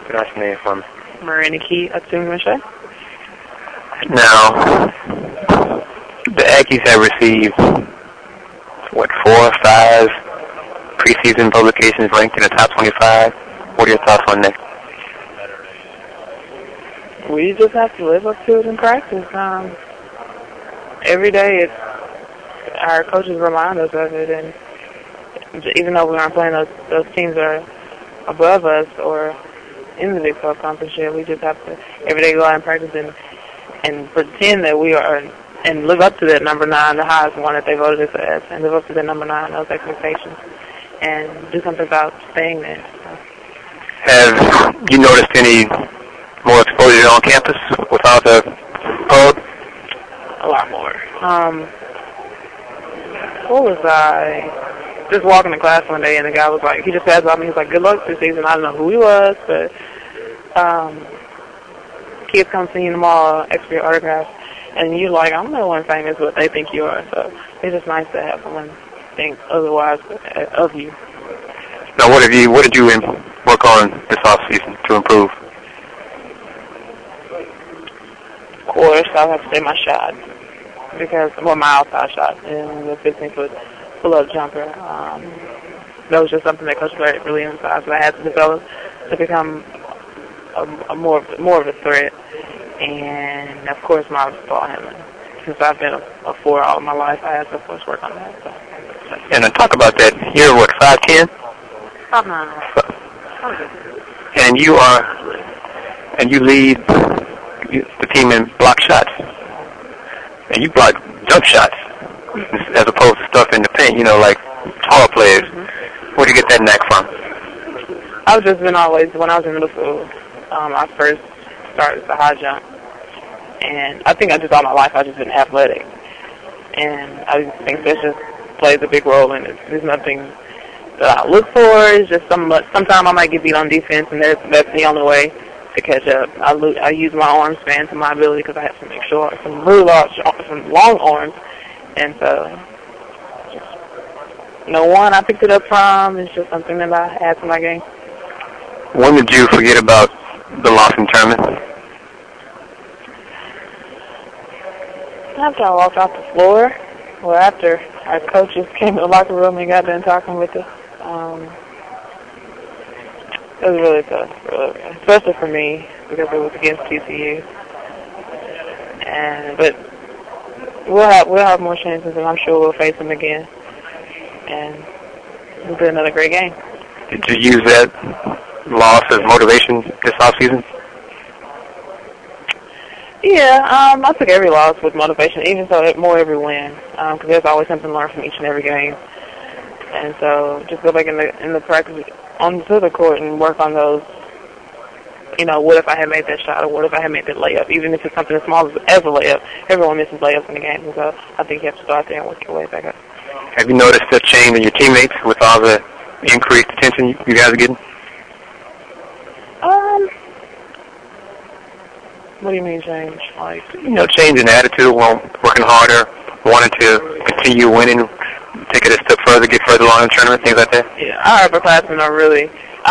Pronounce your name for me. Marina Key, Atsumimashe. Now, the Aggies have received, 4 or 5 preseason publications ranked in the top 25. What are your thoughts on that? We just have to live up to it in practice. Every day, our coaches remind us of it, and even though we aren't playing those teams that are above us or in the Big 12 conference yet, we just have to every day go out and practice and pretend that we are, and live up to that number 9, the highest one that they voted us as, and live up to that number 9, those expectations, and do something about staying there. Have you noticed any more exposure on campus without the pub? A lot more. What was I? Just walking to class one day, and the guy was like, he just passed by me, he was like, good luck this season. I don't know who he was, but kids come see you tomorrow, extra autographs, and you're like, I'm no one famous, but they think you are. So it's just nice to have someone think otherwise of you. Now, what did you work on this off season to improve? Of course, I'll have to say my shot, because my outside shot and the 15-foot pull-up jumper. That was just something that Coach Barrett really emphasized that I had to develop to become more of a threat. And of course, my ball handling. Since I've been a 4 all my life, I had to, of course, work on that. So. And to talk about that, you're 5'10"? 5'9". And you lead the team in block shots, and you block jump shots as opposed to stuff in the paint. Like taller players. Mm-hmm. Where'd you get that knack from? I've just been always, when I was in middle school, I first started the high jump, and I think all my life I've just been athletic, and I think that just plays a big role in it. There's nothing that I look for. It's just sometimes I might get beat on defense, and that's the only way to catch up. I use my arm span to my ability because I have some some really some long arms, and so no one I picked it up from. It's just something that I add to my game. When did you forget about the loss in tournament? After I walked off the floor, or after our coaches came to the locker room and got done talking with us. It was really tough, really, especially for me because it was against TCU. But we'll have more chances, and I'm sure we'll face them again. And we'll do another great game. Did you use that loss as motivation this offseason? Yeah, I took every loss with motivation, even so more every win, because there's always something to learn from each and every game. And so just go back in the practice onto the court and work on those. What if I had made that shot, or what if I had made that layup? Even if it's something as small as a layup, everyone misses layups in the game. And so I think you have to start there and work your way back up. Have you noticed a change in your teammates with all the increased attention you guys are getting? What do you mean change? Like, change in attitude, working harder, wanting to continue winning, take it a step further, get further along in the tournament, things like that? Yeah, our upperclassmen are really,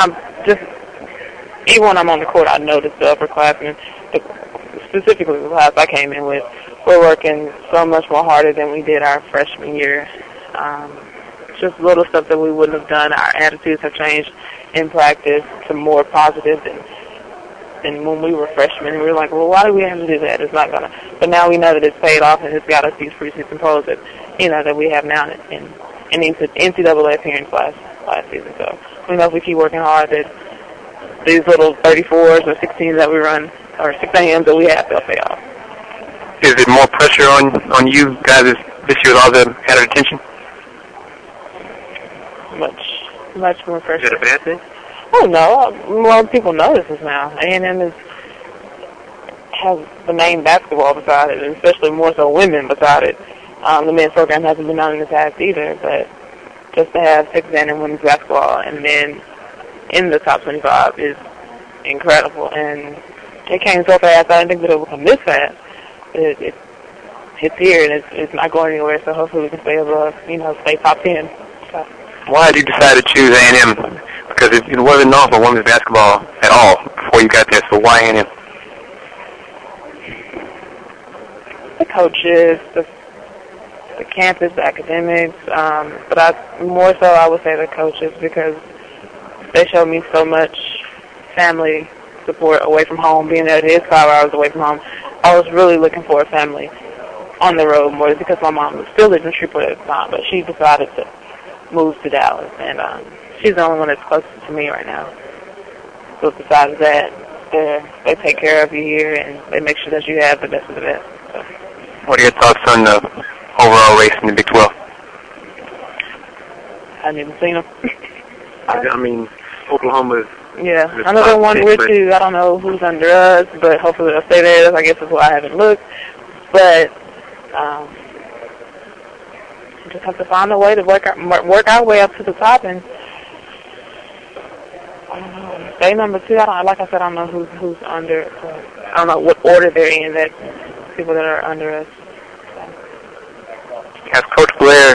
even when I'm on the court, I notice the upperclassmen, specifically the class I came in with, we're working so much more harder than we did our freshman year. Just little stuff that we wouldn't have done. Our attitudes have changed in practice to more positive than when we were freshmen. And we were like, well, why do we have to do that? It's not going to. But now we know that it's paid off, and it's got us these preseason pros that, that we have now in NCAA appearance last season. So we know if we keep working hard that these little 34s or 16s that we run, or 6 a.m.s that we have, they'll pay off. Is it more pressure on you guys this year with all the added attention? Much more pressure. Is that a bad thing? Oh, no. More people notice this now. A&M has the name basketball beside it, and especially more so women beside it. The men's program hasn't been known in the past either, but just to have Texas A&M women's basketball and men in the top 25 is incredible. And it came so fast, I didn't think that it would come this fast. It's here, and it's not going anywhere, so hopefully we can stay above, stay top 10. So. Why did you decide to choose A&M? Because it wasn't known for women's basketball at all before you got there. So why A&M? The coaches, the campus, the academics, but more so I would say the coaches, because they showed me so much family support away from home. Being that it is 5 hours away from home, I was really looking for a family on the road more, because my mom was still living in Shreveport at the time, but she decided to move to Dallas, and she's the only one that's closest to me right now. So besides that, they take care of you here, and they make sure that you have the best of the best. So. What are your thoughts on the overall race in the Big 12? I haven't even seen them. I mean, Oklahoma's... Yeah, I know they're 1-2. I don't know who's under us, but hopefully they'll stay there. I guess that's why I haven't looked. But we just have to find a way to work our way up to the top, and I don't know, stay number 2. Like I said, I don't know who's under. I don't know what order they're in. That people that are under us. Has Coach Blair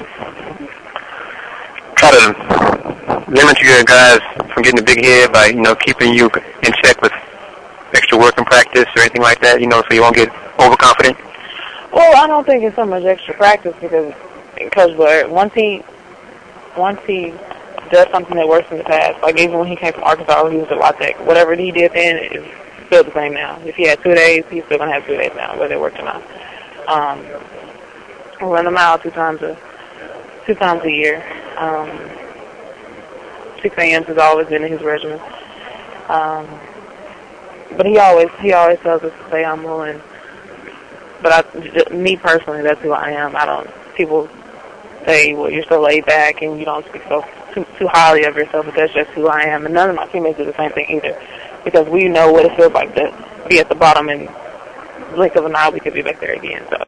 try to limit your guys from getting a big head by, keeping you in check with extra work and practice or anything like that, so you won't get overconfident? Well, I don't think it's so much extra practice, because Coach Blair, once he does something that works in the past, like even when he came from Arkansas, he was at La Tech, whatever he did then is still the same now. If he had 2 days, he's still going to have 2 days now, whether it works or not. We run them out two times a year. 6 a.m. has always been in his regimen. But he always tells us to stay humble, but me personally, that's who I am. People say, well, you're so laid back and you don't speak too highly of yourself, but that's just who I am. And none of my teammates do the same thing either, because we know what it feels like to be at the bottom, and blink of an eye we could be back there again. So